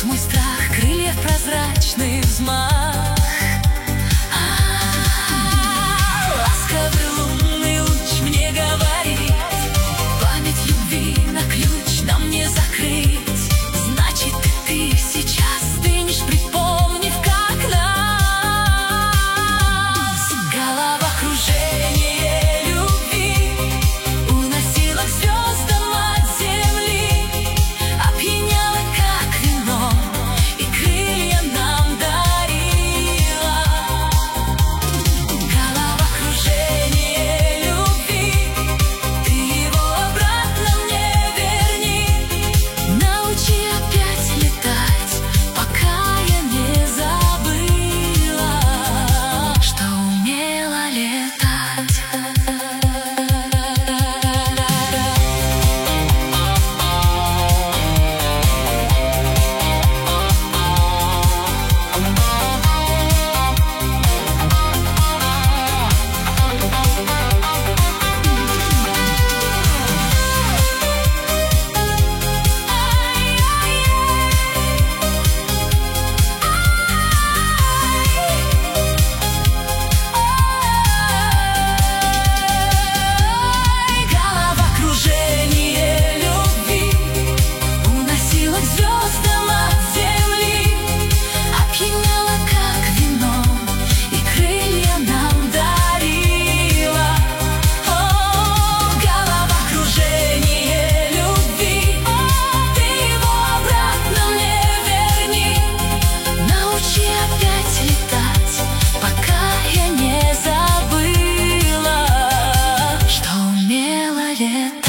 мой страх, крыльев прозрачный взмах. Ласковый лунный луч мне говорит: память любви на ключ нам не закрыть. Значит, ты сейчас стынешь, припомнив, как нас головокружение любви уносило к звездам от земли, опьяняло, как вино, и крылья нам дарила. Головокружение любви, ты его обратно мне верни. Научи опять летать, пока я не забыла, что умела летать. Головокружение любви уносило к звездам от земли, опьяняло, как вино, и крылья нам дарила. О, головокружение любви, ты его обратно мне верни. Научи опять летать, пока я не забыла, что умела летать.